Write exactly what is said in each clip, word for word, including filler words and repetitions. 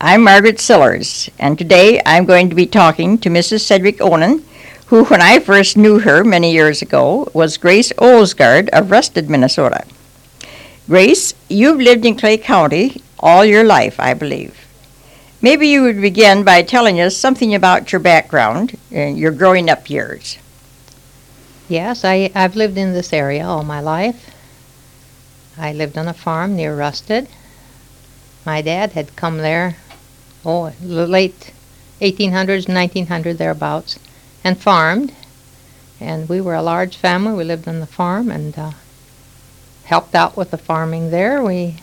I'm Margaret Sillers, and today I'm going to be talking to Missus Cedric Onan, who, when I first knew her many years ago, was Grace Olsgaard of Rusted, Minnesota. Grace, you've lived in Clay County all your life, I believe. Maybe you would begin by telling us something about your background and your growing up years. Yes, I, I've lived in this area all my life. I lived on a farm near Rusted. My dad had come there, oh, the late eighteen hundreds, nineteen hundred, thereabouts, and farmed. And we were a large family. We lived on the farm and uh, helped out with the farming there. We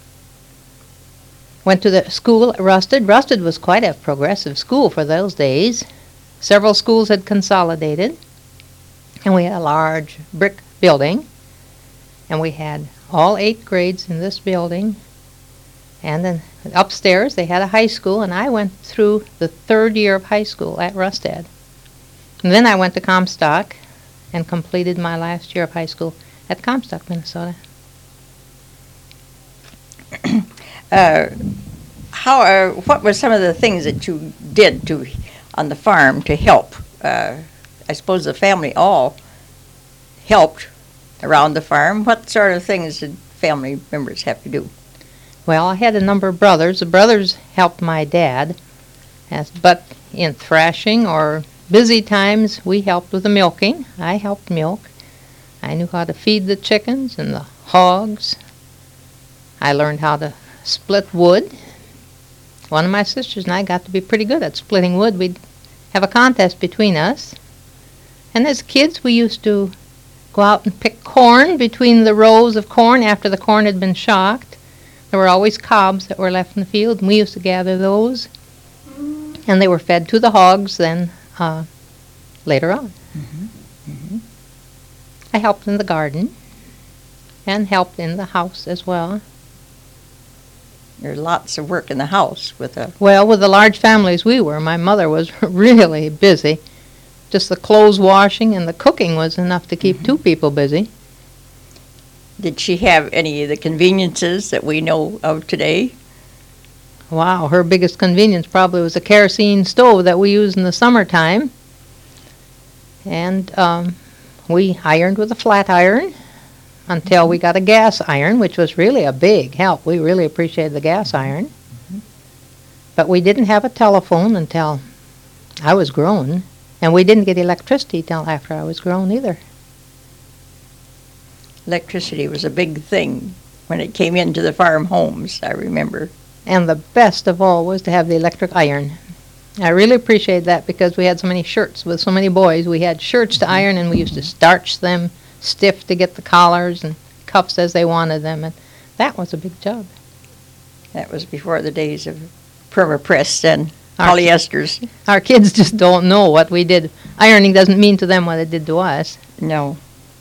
went to the school at Rusted. Rusted was quite a progressive school for those days. Several schools had consolidated, and we had a large brick building, and we had all eight grades in this building. And then upstairs they had a high school, and I went through the third year of high school at Rusted. And then I went to Comstock and completed my last year of high school at Comstock, Minnesota. uh, how? Uh, what were some of the things that you did to on the farm to help? Uh, I suppose the family all helped around the farm. What sort of things did family members have to do? Well, I had a number of brothers. The brothers helped my dad, as, but in thrashing or busy times, we helped with the milking. I helped milk. I knew how to feed the chickens and the hogs. I learned how to split wood. One of my sisters and I got to be pretty good at splitting wood. We'd have a contest between us. And as kids, we used to go out and pick corn between the rows of corn after the corn had been shocked. There were always cobs that were left in the field, and we used to gather those. And they were fed to the hogs then uh, later on. Mm-hmm. Mm-hmm. I helped in the garden and helped in the house as well. There's lots of work in the house with a... Well, with the large families we were, my mother was really busy. Just the clothes washing and the cooking was enough to keep mm-hmm. two people busy. Did she have any of the conveniences that we know of today? Wow, her biggest convenience probably was a kerosene stove that we used in the summertime. And um, we ironed with a flat iron until mm-hmm. we got a gas iron, which was really a big help. We really appreciated the gas iron. Mm-hmm. But we didn't have a telephone until I was grown, and we didn't get electricity till after I was grown either. Electricity was a big thing when it came into the farm homes, I remember. And the best of all was to have the electric iron. I really appreciate that because we had so many shirts with so many boys. We had shirts to iron, and we used to starch them stiff to get the collars and cuffs as they wanted them, and that was a big job. That was before the days of permapress and our polyesters. Ki- our kids just don't know what we did. Ironing doesn't mean to them what it did to us. No.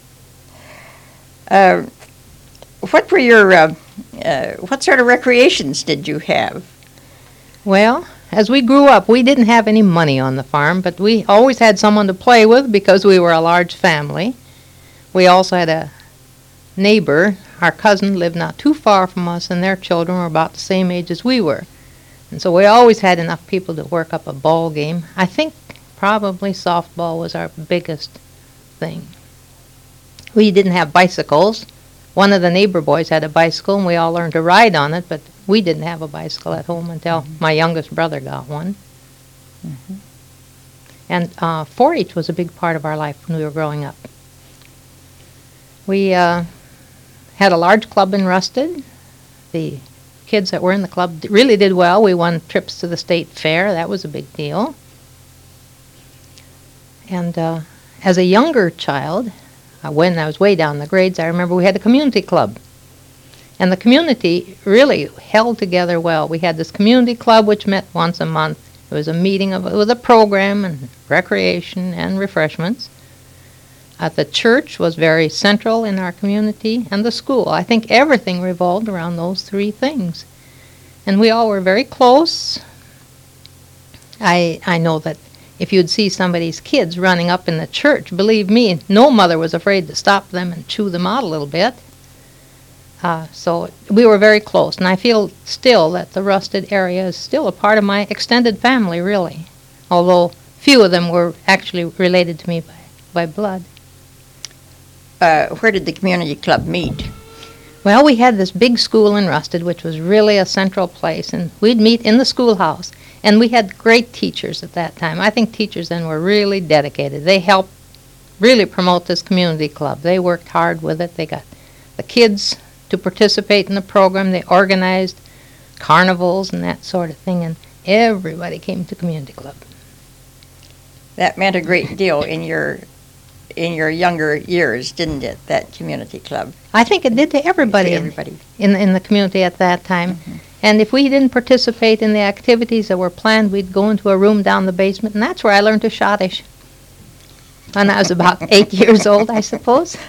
Uh, what were your, uh, uh, what sort of recreations did you have? Well, as we grew up, we didn't have any money on the farm, but we always had someone to play with because we were a large family. We also had a neighbor. Our cousin lived not too far from us, and their children were about the same age as we were. And so we always had enough people to work up a ball game. I think probably softball was our biggest thing. We didn't have bicycles. One of the neighbor boys had a bicycle, and we all learned to ride on it, but we didn't have a bicycle at home until mm-hmm. my youngest brother got one. Mm-hmm. And uh, four H was a big part of our life when we were growing up. We uh, had a large club in Rusted. The kids that were in the club really did well. We won trips to the state fair. That was a big deal. And uh, as a younger child, Uh, when I was way down the grades, I remember we had a community club. And the community really held together well. We had this community club which met once a month. It was a meeting of, with a program and recreation and refreshments. Uh, the church was very central in our community, and the school. I think everything revolved around those three things. And we all were very close. I I know that if you'd see somebody's kids running up in the church, believe me, no mother was afraid to stop them and chew them out a little bit. Uh, so we were very close, and I feel still that the Rusted area is still a part of my extended family, really, although few of them were actually related to me by, by blood. Uh, where did the community club meet? Well, we had this big school in Rusted, which was really a central place, and we'd meet in the schoolhouse. And we had great teachers at that time. I think teachers then were really dedicated. They helped really promote this community club. They worked hard with it. They got the kids to participate in the program. They organized carnivals and that sort of thing, and everybody came to community club. That meant a great deal in your in your younger years, didn't it, that community club? I think it did to everybody, To in- everybody. In, in the community at that time. And if we didn't participate in the activities that were planned, we'd go into a room down the basement, and that's where I learned to schottisch. When I was about eight years old, I suppose.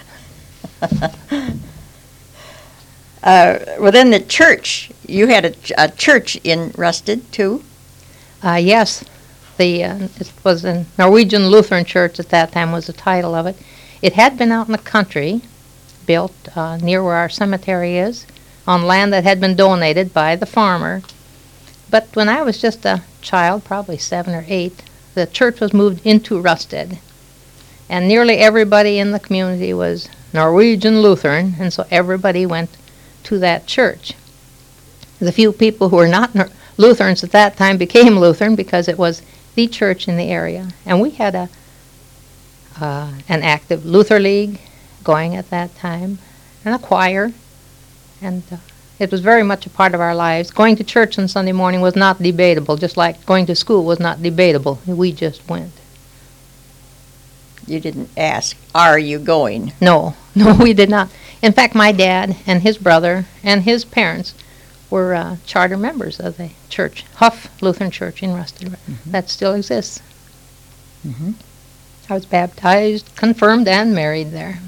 Uh, well, then the church, you had a, ch- a church in Rusted, too? Uh, yes, the uh, it was a Norwegian Lutheran Church at that time was the title of it. It had been out in the country, built uh, near where our cemetery is, on land that had been donated by the farmer. But when I was just a child, probably seven or eight, the church was moved into Rusted. And nearly everybody in the community was Norwegian Lutheran, and so everybody went to that church. The few people who were not Nor- Lutherans at that time became Lutheran because it was the church in the area. And we had a uh, an active Luther League going at that time, and a choir. And uh, it was very much a part of our lives. Going to church on Sunday morning was not debatable, just like going to school was not debatable. We just went. You didn't ask, are you going? No, no, we did not. In fact, my dad and his brother and his parents were uh, charter members of the church, Huff Lutheran Church in Rusted. Mm-hmm. That still exists. Mm-hmm. I was baptized, confirmed, and married there.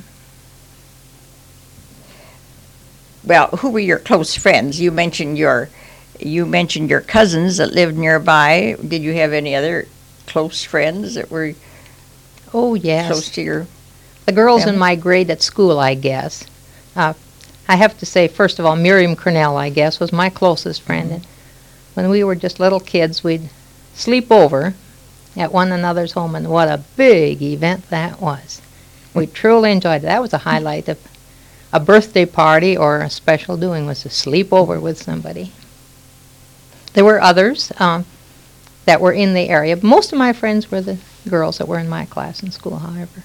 Well, who were your close friends? You mentioned your, you mentioned your cousins that lived nearby. Did you have any other close friends that were Oh, yes. close to your? The girls family? in my grade at school, I guess. Uh, I have to say, first of all, Miriam Cornell, I guess, was my closest friend. And when we were just little kids, we'd sleep over at one another's home, and what a big event that was. We truly enjoyed it. That was a highlight of a birthday party or a special doing, was to sleep over with somebody. There were others um, that were in the area. Most of my friends were the girls that were in my class in school, however.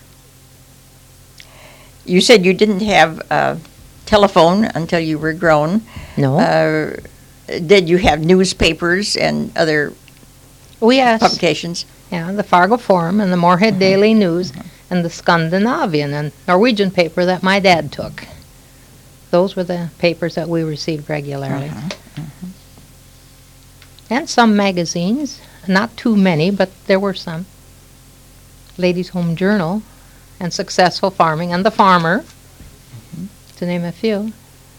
You said you didn't have a telephone until you were grown. No. Uh, did you have newspapers and other Oh, yes. publications? Yeah, the Fargo Forum and the Moorhead Daily News and the Scandinavian and Norwegian paper that my dad took. Those were the papers that we received regularly. Uh-huh. And some magazines, not too many, but there were some. Ladies' Home Journal and Successful Farming and The Farmer, to name a few.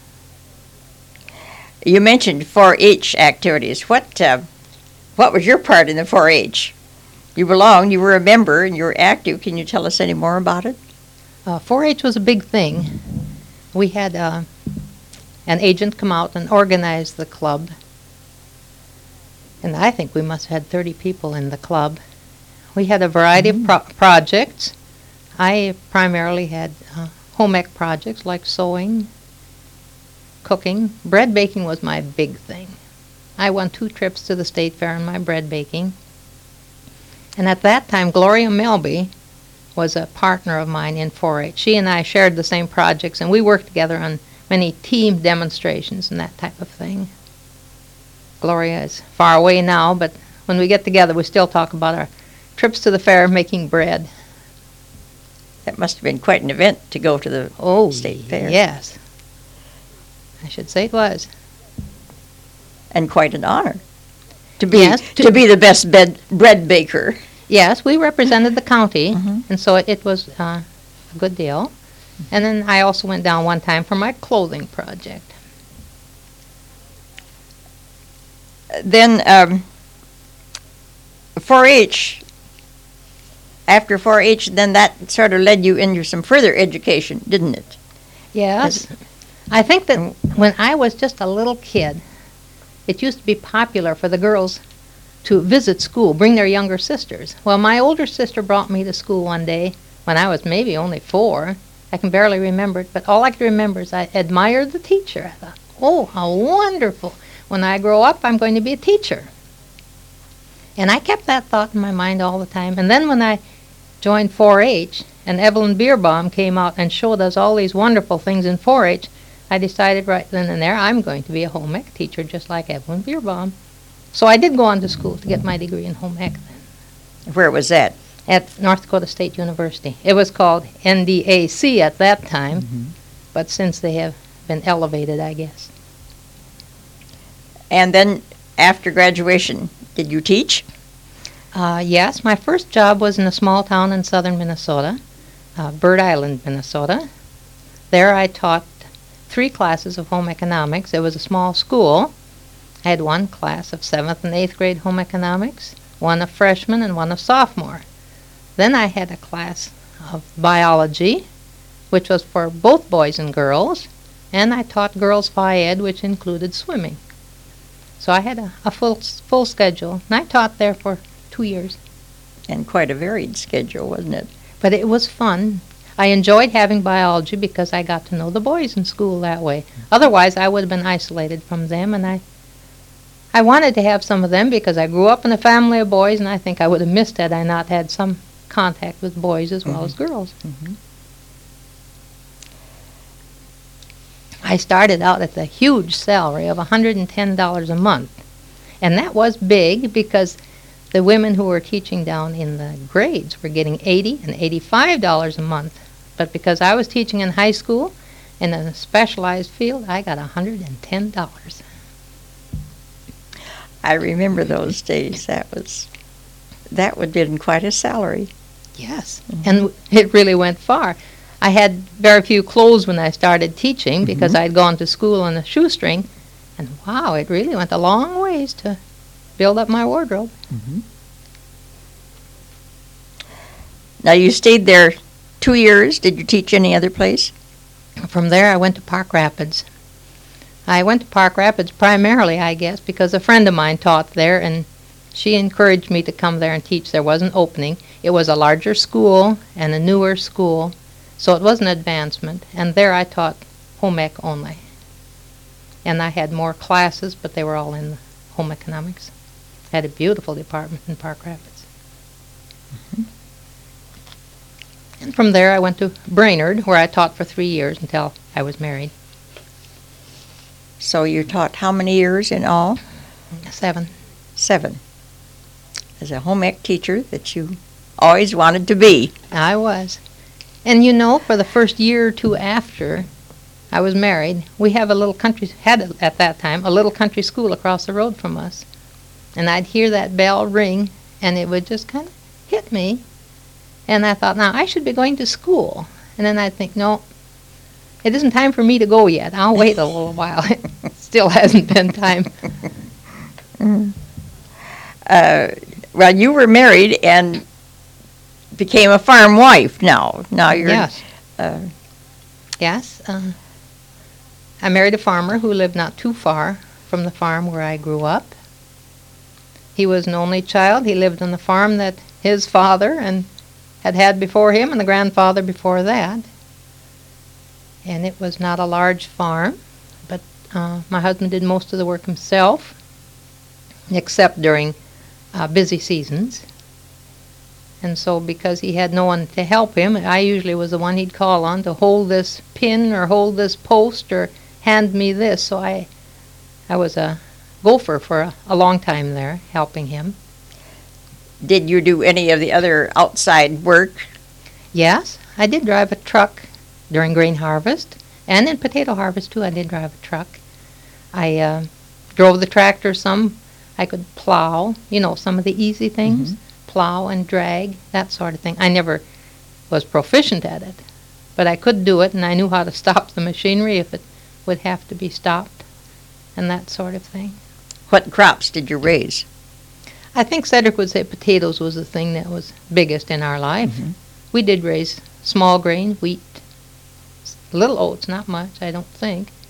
You mentioned four H activities. What uh, what was your part in the four H? You belonged, you were a member, and you were active. Can you tell us any more about it? Uh, four H was a big thing. We had uh, an agent come out and organize the club. And I think we must have had thirty people in the club. We had a variety of pro- projects. I primarily had uh, home ec projects like sewing, cooking. Bread baking was my big thing. I won two trips to the state fair in my bread baking. And at that time, Gloria Melby was a partner of mine in four H. She and I shared the same projects, and we worked together on many team demonstrations and that type of thing. Gloria is far away now, but when we get together, we still talk about our trips to the fair making bread. That must have been quite an event to go to the Oh, state fair. yes. I should say it was. And quite an honor to be Yes, to, to- be the best bed, bread baker. Yes, we represented the county, Mhm. and so it, it was uh, a good deal. And then I also went down one time for my clothing project. Then um, four H, after four H, then that sort of led you into some further education, didn't it? Yes. I think that when I was just a little kid, it used to be popular for the girls to visit school, bring their younger sisters. Well, my older sister brought me to school one day when I was maybe only four. I can barely remember it, but all I can remember is I admired the teacher. I thought, oh, how wonderful. When I grow up, I'm going to be a teacher. And I kept that thought in my mind all the time. And then when I joined four H, and Evelyn Beerbaum came out and showed us all these wonderful things in four H, I decided right then and there I'm going to be a home ec teacher just like Evelyn Beerbaum. So I did go on to school to get my degree in home ec then. Where was that? At North Dakota State University. It was called N D A C at that time, mm-hmm. but since they have been elevated, I guess. And then after graduation, did you teach? Uh, yes, my first job was in a small town in southern Minnesota, uh, Bird Island, Minnesota. There I taught three classes of home economics. It was a small school. I had one class of seventh and eighth grade home economics, one of freshman and one of sophomore. Then I had a class of biology, which was for both boys and girls, and I taught girls phy ed, which included swimming. So I had a, a full full schedule, and I taught there for two years. And quite a varied schedule, wasn't it? But it was fun. I enjoyed having biology because I got to know the boys in school that way. Otherwise, I would have been isolated from them, and I I wanted to have some of them because I grew up in a family of boys, and I think I would have missed had I not had some contact with boys as well mm-hmm. as girls. Mm-hmm. I started out at the huge salary of one hundred ten dollars a month, and that was big because the women who were teaching down in the grades were getting eighty dollars and eighty-five dollars a month. But because I was teaching in high school and in a specialized field, I got one hundred ten dollars. I remember those days. That was, that would have been quite a salary. Yes, mm-hmm. and it really went far. I had very few clothes when I started teaching because mm-hmm. I'd gone to school on a shoestring, and wow, it really went a long ways to build up my wardrobe. Mm-hmm. Now, you stayed there two years. Did you teach any other place? From there, I went to Park Rapids. I went to Park Rapids primarily, I guess, because a friend of mine taught there, and she encouraged me to come there and teach. There was an opening. It was a larger school and a newer school, so it was an advancement. And there I taught home ec only. And I had more classes, but they were all in the home economics. I had a beautiful department in Park Rapids. Mm-hmm. And from there I went to Brainerd, where I taught for three years until I was married. So you taught how many years in all? Seven. Seven. As a home ec teacher that you always wanted to be. I was. And you know, for the first year or two after I was married, we have a little country, had at that time, a little country school across the road from us. And I'd hear that bell ring, and it would just kind of hit me. And I thought, now, I should be going to school. And then I'd think, no, it isn't time for me to go yet. I'll wait a little while. It still hasn't been time. Mm. Uh, well, you were married and became a farm wife now. Now you're... Yes. Uh, yes. Uh, I married a farmer who lived not too far from the farm where I grew up. He was an only child. He lived on the farm that his father and had had before him and the grandfather before that. And it was not a large farm, but uh, my husband did most of the work himself, except during uh, busy seasons. And so because he had no one to help him, I usually was the one he'd call on to hold this pin or hold this post or hand me this. So I, I was a gopher for a, a long time there, helping him. Did you do any of the other outside work? Yes, I did drive a truck during grain harvest, and in potato harvest too I did drive a truck. I uh, drove the tractor some. I could plow, you know, some of the easy things, mm-hmm. plow and drag, that sort of thing. I never was proficient at it, but I could do it, and I knew how to stop the machinery if it would have to be stopped, and that sort of thing. What crops did you raise? I think Cedric would say potatoes was the thing that was biggest in our life. Mm-hmm. We did raise small grain, wheat, little oats, not much, I don't think.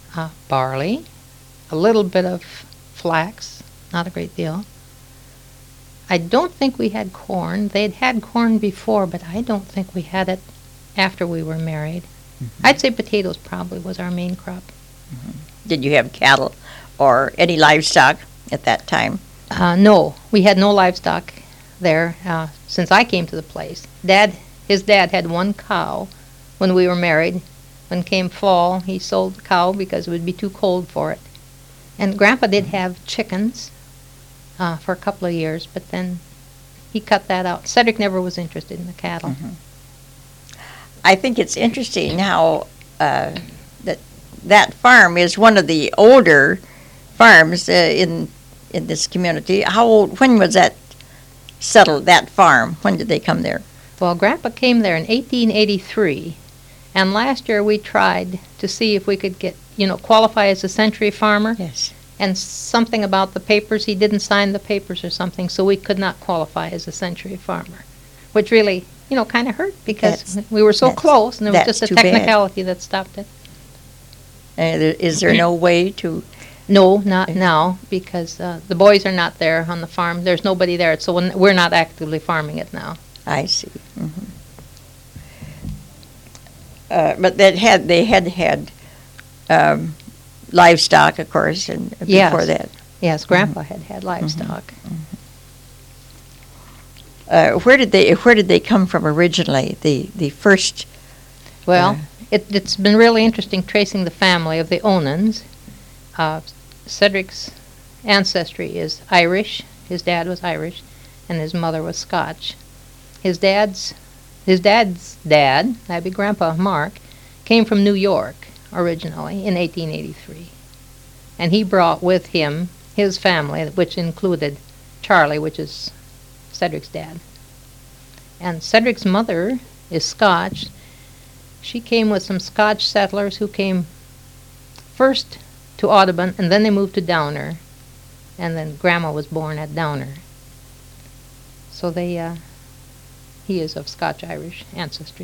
uh, barley, a little bit of flax, not a great deal. I don't think we had corn. They'd had corn before, but I don't think we had it after we were married. Mm-hmm. I'd say potatoes probably was our main crop. Mm-hmm. Did you have cattle or any livestock at that time? Uh, no, we had no livestock there uh, since I came to the place. Dad, his dad had one cow when we were married. When came fall, he sold the cow because it would be too cold for it. And Grandpa did have chickens uh, for a couple of years, but then he cut that out. Cedric never was interested in the cattle. Mm-hmm. I think it's interesting how uh, that that farm is one of the older farms uh, in in this community. How old? When was that settled? That farm? When did they come there? Well, Grandpa came there in eighteen eighty-three, and last year we tried to see if we could get, you know, qualify as a century farmer. Yes. And something about the papers, he didn't sign the papers or something, so we could not qualify as a century farmer, which really, you know, kind of hurt because That's- we were so that's- close, and it was that's just a too bad. technicality that stopped it. Uh, there- is there no way to? No, not now, because uh, the boys are not there on the farm. There's nobody there, so when- we're not actively farming it now. I see. Mhm. Uh, but that had they had had um, livestock, of course, and Yes. before that. Yes, Grandpa had had livestock. Uh, where did they Where did they come from originally? The the first. Well, Uh, it, it's been really interesting tracing the family of the Onans. Uh, Cedric's ancestry is Irish. His dad was Irish, and his mother was Scotch. His dad's his dad's dad, that'd be Grandpa Mark, came from New York originally in eighteen eighty-three, and he brought with him his family, which included Charlie, which is Cedric's dad. And Cedric's mother is Scotch. She came with some Scotch settlers who came first to Audubon, and then they moved to Downer, and then Grandma was born at Downer. So they, uh, he is of Scotch-Irish ancestry.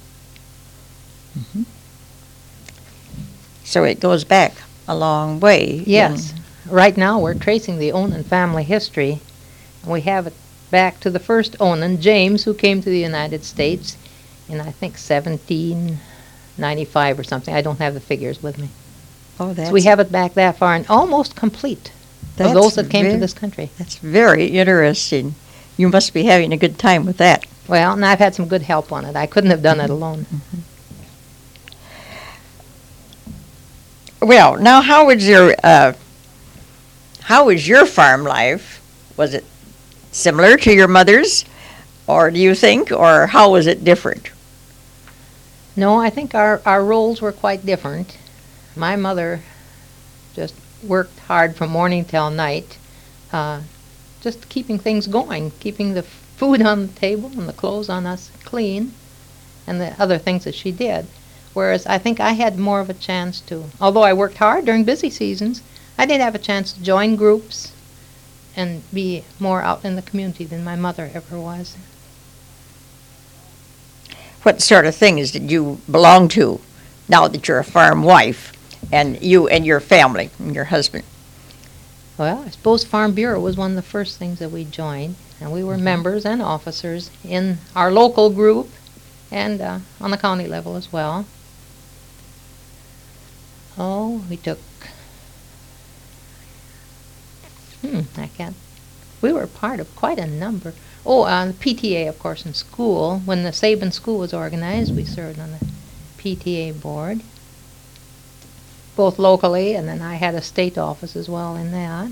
So it goes back a long way. Yes. Right now we're tracing the Onan family history, and we have it back to the first Onan, James, who came to the United States in, I think, seventeen ninety-five or something. I don't have the figures with me. Oh, that's So we have it back that far and almost complete of that's those that came to ve- this country. That's very interesting. You must be having a good time with that. Well, and I've had some good help on it. I couldn't have done it alone. Well, now how was your uh, how was your farm life? Was it similar to your mother's, or do you think, or how was it different? No, I think our, our roles were quite different. My mother just worked hard from morning till night, uh, just keeping things going, keeping the food on the table and the clothes on us clean, and the other things that she did. Whereas I think I had more of a chance to, although I worked hard during busy seasons, I did have a chance to join groups and be more out in the community than my mother ever was. What sort of things did you belong to now that you're a farm wife, and you and your family and your husband? Well, I suppose Farm Bureau was one of the first things that we joined, and we were members and officers in our local group and uh, on the county level as well. Oh, we took, hmm, I can't, we were part of quite a number. Oh, uh, the P T A, of course, in school. When the Sabin School was organized, we served on the P T A board, both locally, and then I had a state office as well in that.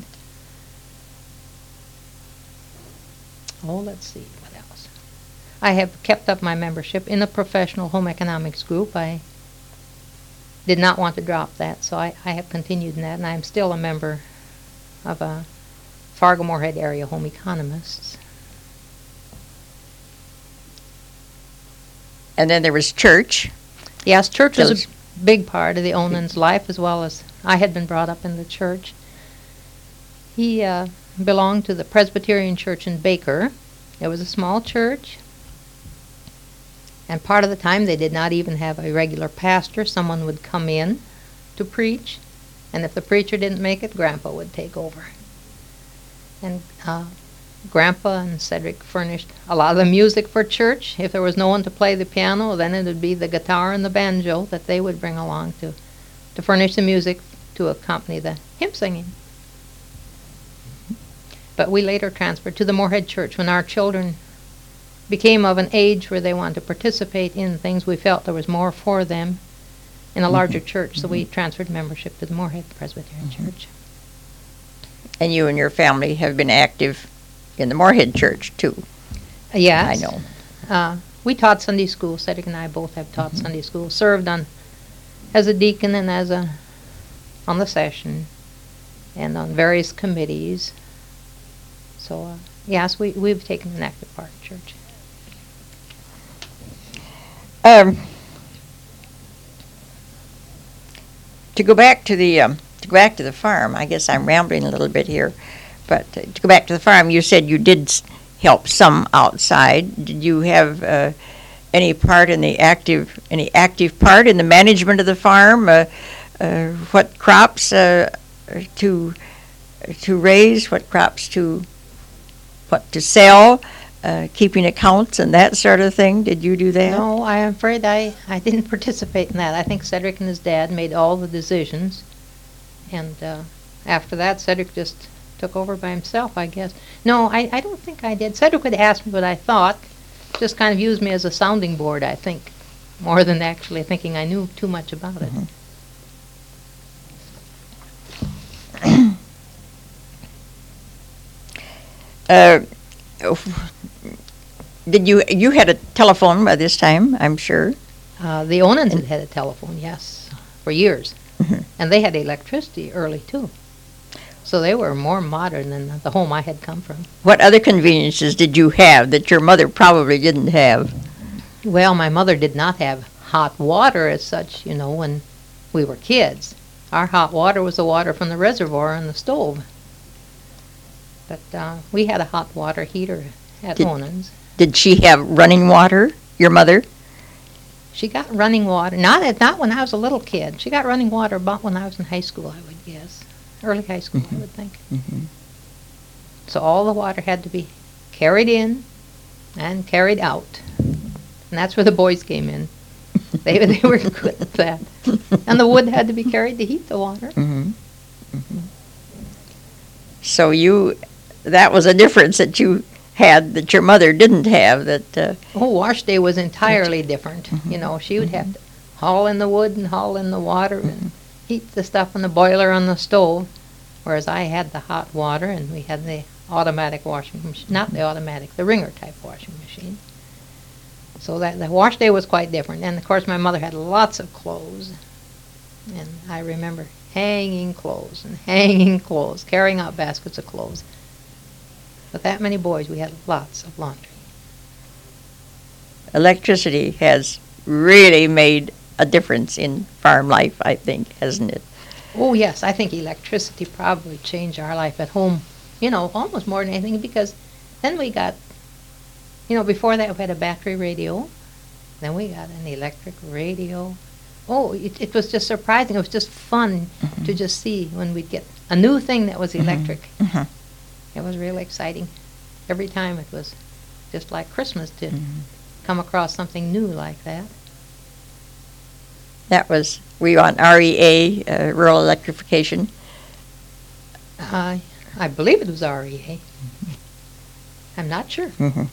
Oh, let's see, what else? I have kept up my membership in a professional home economics group. I did not want to drop that, so I, I have continued in that, and I'm still a member of a Fargo-Moorhead area home economists. And then there was church. Yes, church was Those- a big part of the Onan's life, as well as I had been brought up in the church. He uh, belonged to the Presbyterian Church in Baker. It was a small church, and part of the time they did not even have a regular pastor. Someone would come in to preach, and if the preacher didn't make it, Grandpa would take over. And uh, Grandpa and Cedric furnished a lot of the music for church. If there was no one to play the piano, then it would be the guitar and the banjo that they would bring along to, to furnish the music to accompany the hymn singing. But we later transferred to the Moorhead Church when our children became of an age where they wanted to participate in things. We felt there was more for them in a larger Mhm. church, so Mhm. we transferred membership to the Moorhead Presbyterian Mhm. Church. And you and your family have been active in the Moorhead Church, too. Uh, yes. I know. Uh, we taught Sunday school. Cedric and I both have taught Mhm. Sunday school, served on as a deacon and as a on the session and on various committees. So, uh, yes, we, we've taken an active part in church. Um, to go back to the um, to go back to the farm, I guess I'm rambling a little bit here, but uh, to go back to the farm, you said you did s- help some outside. Did you have uh, any part in the active any active part in the management of the farm? Uh, uh, what crops uh, to to raise? What crops to what to sell? Uh, keeping accounts and that sort of thing. Did you do that? No, I'm afraid I, I didn't participate in that. I think Cedric and his dad made all the decisions. And uh, after that, Cedric just took over by himself, I guess. No, I, I don't think I did. Cedric would ask me what I thought, just kind of used me as a sounding board, I think, more than actually thinking I knew too much about it. Uh, did you you had a telephone by this time? I'm sure. Uh, the Onans had had a telephone, yes, for years. Mhm. And they had electricity early, too. So they were more modern than the home I had come from. What other conveniences did you have that your mother probably didn't have? Well, my mother did not have hot water as such, you know, when we were kids. Our hot water was the water from the reservoir and the stove. But uh, we had a hot water heater at Did- Onans. Did she have running water? Your mother? She got running water, not at, not when I was a little kid. She got running water about when I was in high school, I would guess. Early high school, I would think. Mm-hmm. So all the water had to be carried in and carried out. And that's where the boys came in. They, they were good at that. And the wood had to be carried to heat the water. Mm-hmm. Mm-hmm. So you, that was a difference that you had that your mother didn't have. That uh, Oh, wash day was entirely different. Mhm. You know, she would have to haul in the wood and haul in the water and heat the stuff in the boiler on the stove, whereas I had the hot water and we had the automatic washing machine, not the automatic, the wringer type washing machine. So that the wash day was quite different. And of course my mother had lots of clothes. And I remember hanging clothes and hanging clothes, carrying out baskets of clothes. With that many boys, we had lots of laundry. electricity has really made a difference in farm life, I think, hasn't it? Oh, yes, I think electricity probably changed our life at home, you know, almost more than anything, because then we got, you know, before that we had a battery radio, then we got an electric radio. Oh, it, it was just surprising. It was just fun Mhm. to just see when we'd get a new thing that was electric. Mhm. It was really exciting. Every time it was just like Christmas to Mhm. come across something new like that. That was, were you on R E A, uh, rural electrification? I I believe it was R E A. I'm not sure. Mhm.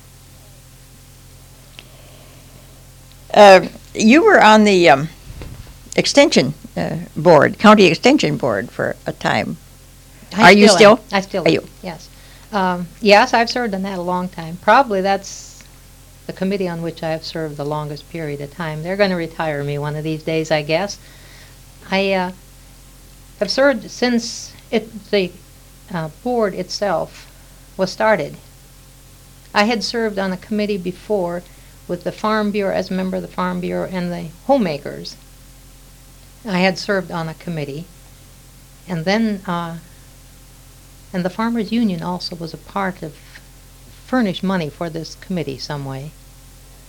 Uh, you were on the um, extension uh, board, county extension board for a time. I Are you am. still? I still Are am, you? yes. Um, yes, I've served on that a long time. Probably that's the committee on which I've served the longest period of time. They're going to retire me one of these days, I guess. I uh, have served since it, the uh, board itself was started. I had served on a committee before with the Farm Bureau, as a member of the Farm Bureau, and the homemakers. I had served on a committee. And then, uh, and the Farmers Union also was a part of, furnished money for this committee some way.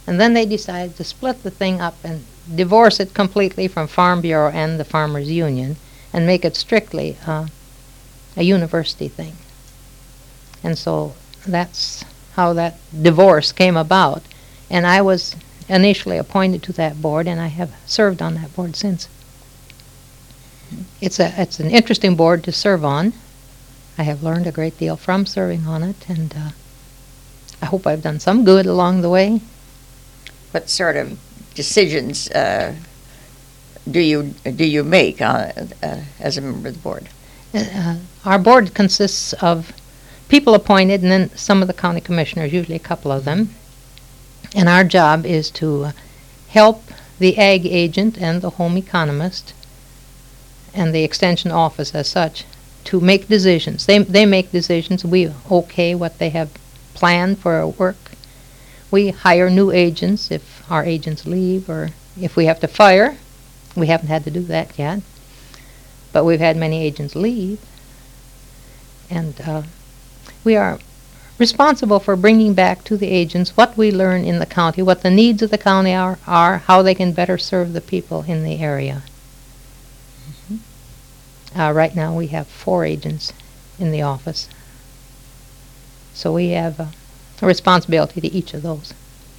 And then they decided to split the thing up and divorce it completely from Farm Bureau and the Farmers Union and make it strictly uh, a university thing. And so that's how that divorce came about. And I was initially appointed to that board, and I have served on that board since. It's a it's an interesting board to serve on. I have learned a great deal from serving on it, and uh, I hope I've done some good along the way. What sort of decisions uh, do you do you make uh, uh, as a member of the board? Uh, our board consists of people appointed and then some of the county commissioners, usually a couple of them. And our job is to uh, help the ag agent and the home economist and the extension office as such to make decisions. They, they make decisions. We okay what they have planned for our work. We hire new agents if our agents leave or if we have to fire. We haven't had to do that yet. But we've had many agents leave. And uh, we are responsible for bringing back to the agents what we learn in the county, what the needs of the county are, are how they can better serve the people in the area. Mm-hmm. uh, right now we have four agents in the office. So we have uh, a responsibility to each of those.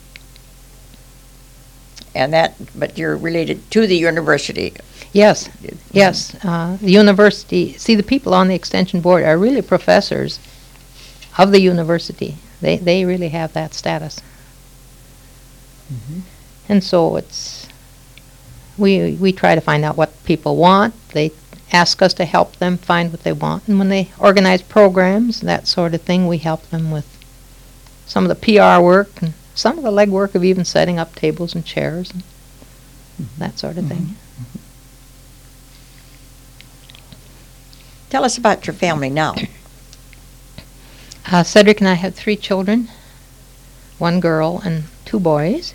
And that, but you're related to the university. Yes, yes. Uh, the university, see, the people on the extension board are really professors of the university. They they really have that status. Mm-hmm. And so it's, we we try to find out what people want. They ask us to help them find what they want. And when they organize programs, that sort of thing, we help them with some of the P R work and some of the legwork of even setting up tables and chairs and mm-hmm. that sort of mm-hmm. thing. Mm-hmm. Tell us about your family now. Uh, Cedric and I have three children, one girl and two boys.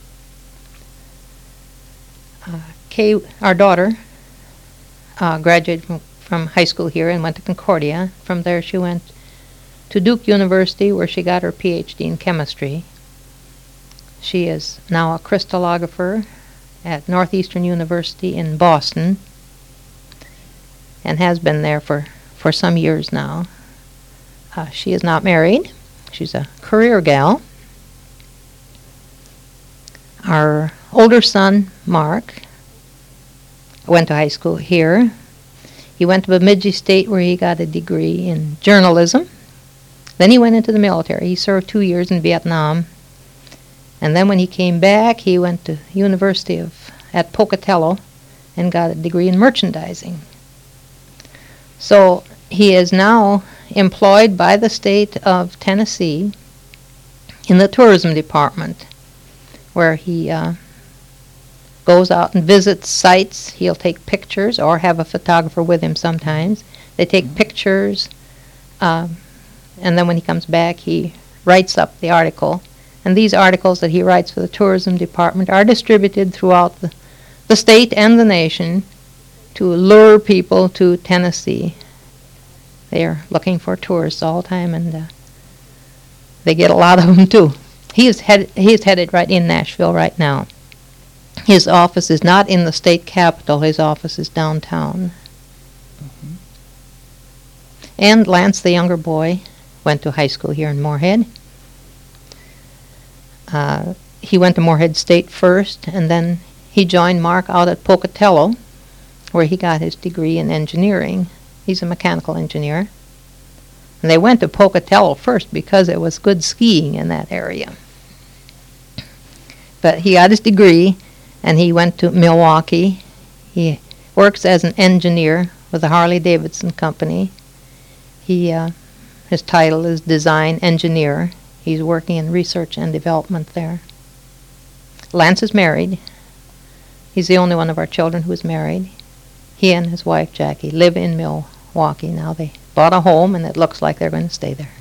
Uh, Kay, our daughter, uh, graduated from, from high school here and went to Concordia. From there she went to Duke University where she got her P H D in chemistry. She is now a crystallographer at Northeastern University in Boston and has been there for, for some years now. Uh, she is not married. She's a career gal. Our older son, Mark, went to high school here. He went to Bemidji State where he got a degree in journalism. Then he went into the military. He served two years in Vietnam. And then when he came back, he went to University of at Pocatello and got a degree in merchandising. So he is now employed by the state of Tennessee in the tourism department, where he uh, goes out and visits sites. He'll take pictures or have a photographer with him sometimes. They take mm-hmm. pictures, uh, and then when he comes back, he writes up the article. And these articles that he writes for the tourism department are distributed throughout the, the state and the nation to lure people to Tennessee. They are looking for tourists all the time, and uh, they get a lot of them too. He is headed, he is headed right in Nashville right now. His office is not in the state capitol. His office is downtown. Mm-hmm. And Lance, the younger boy, went to high school here in Moorhead. Uh, he went to Moorhead State first, and then he joined Mark out at Pocatello, where he got his degree in engineering. He's a mechanical engineer. And they went to Pocatello first because it was good skiing in that area. But he got his degree, and he went to Milwaukee. He works as an engineer with the Harley-Davidson Company. He, uh, his title is design engineer. He's working in research and development there. Lance is married. He's the only one of our children who is married. He and his wife, Jackie, live in Milwaukee now. They bought a home, and it looks like they're going to stay there.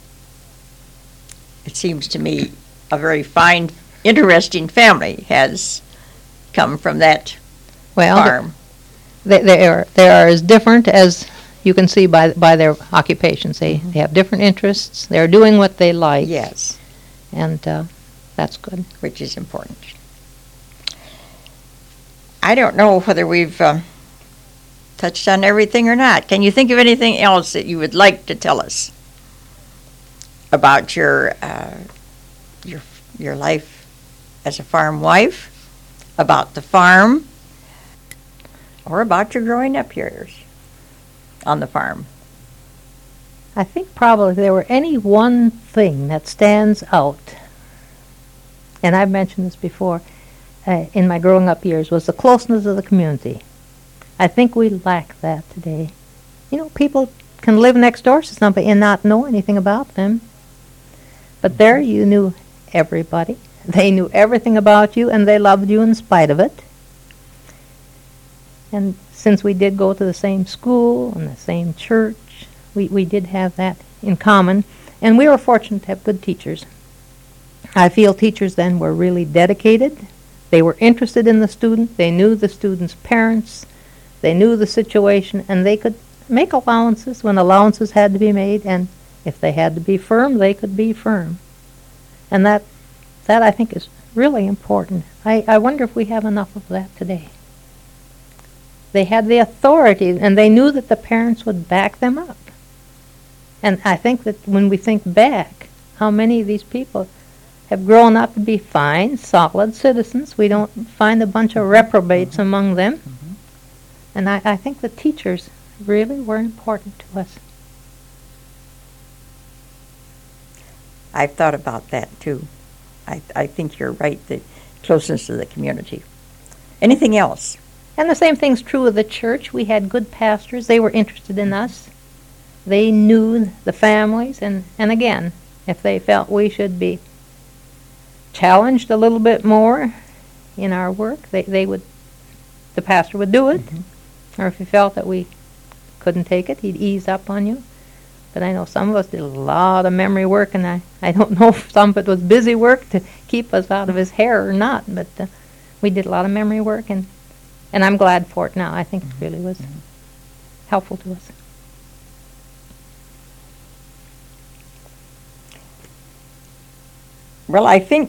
It seems to me a very fine, interesting family has come from that well, farm. They, they, are, they are as different as you can see by by their occupations. They, mm-hmm. they have different interests. They're doing what they like. Yes. And uh, That's good. which is important. I don't know whether we've um, touched on everything or not. Can you think of anything else that you would like to tell us about your uh, your your life as a farm wife, about the farm, or about your growing up years on the farm? I think probably if there were any one thing that stands out, and I've mentioned this before, uh, in my growing up years, was the closeness of the community. I think we lack that today. You know, people can live next door to somebody and not know anything about them. But there you knew everybody. They knew everything about you, and they loved you in spite of it. And since we did go to the same school and the same church, we, we did have that in common. And we were fortunate to have good teachers. I feel teachers then were really dedicated. They were interested in the student. They knew the student's parents. They knew the situation, and they could make allowances when allowances had to be made, and if they had to be firm, they could be firm. And that, that I think is really important. I, I wonder if we have enough of that today. They had the authority, and they knew that the parents would back them up. And I think that when we think back, how many of these people have grown up to be fine, solid citizens. We don't find a bunch of reprobates among them. Mm-hmm. And I, I think the teachers really were important to us. I've thought about that too. I, I think you're right, the closeness to the community. Anything else? And the same thing's true of the church. We had good pastors. They were interested in us. They knew the families. And, and again, if they felt we should be challenged a little bit more in our work, they, they would, the pastor would do it. Mm-hmm. Or if he felt that we couldn't take it, he'd ease up on you. But I know some of us did a lot of memory work, and I, I don't know if some of it was busy work to keep us out of his hair or not, but uh, we did a lot of memory work, and, and I'm glad for it now. I think mm-hmm. it really was mm-hmm. helpful to us. Well, I think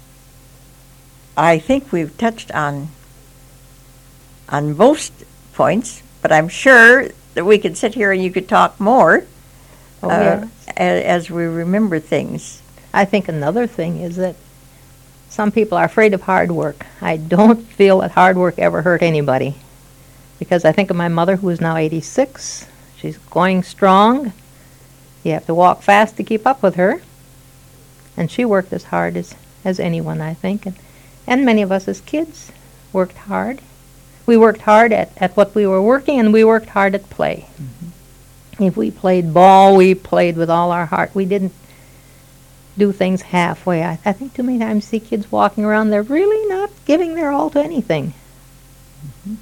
I think we've touched on on most points, but I'm sure that we could sit here and you could talk more oh, uh, yes. as, as we remember things. I think another thing is that some people are afraid of hard work. I don't feel that hard work ever hurt anybody, because I think of my mother, who is now eighty-six. She's going strong. You have to walk fast to keep up with her. And she worked as hard as, as anyone, I think. And, and many of us as kids worked hard. We worked hard at, at what we were working, and we worked hard at play. Mm-hmm. If we played ball, we played with all our heart. We didn't do things halfway. I, I think too many times you see kids walking around, they're really not giving their all to anything. Mm-hmm.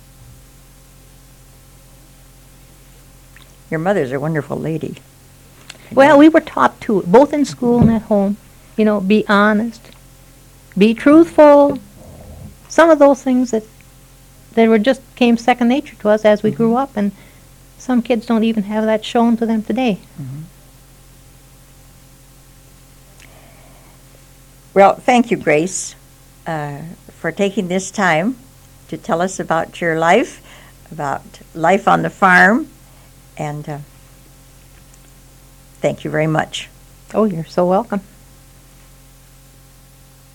Your mother's a wonderful lady. Well, we were taught to, both in school and at home. You know, be honest, be truthful. Some of those things that that were just came second nature to us as we mm-hmm. grew up, and some kids don't even have that shown to them today. Mm-hmm. Well, thank you, Grace, uh, for taking this time to tell us about your life, about life on the farm, and uh, thank you very much. Oh, you're so welcome.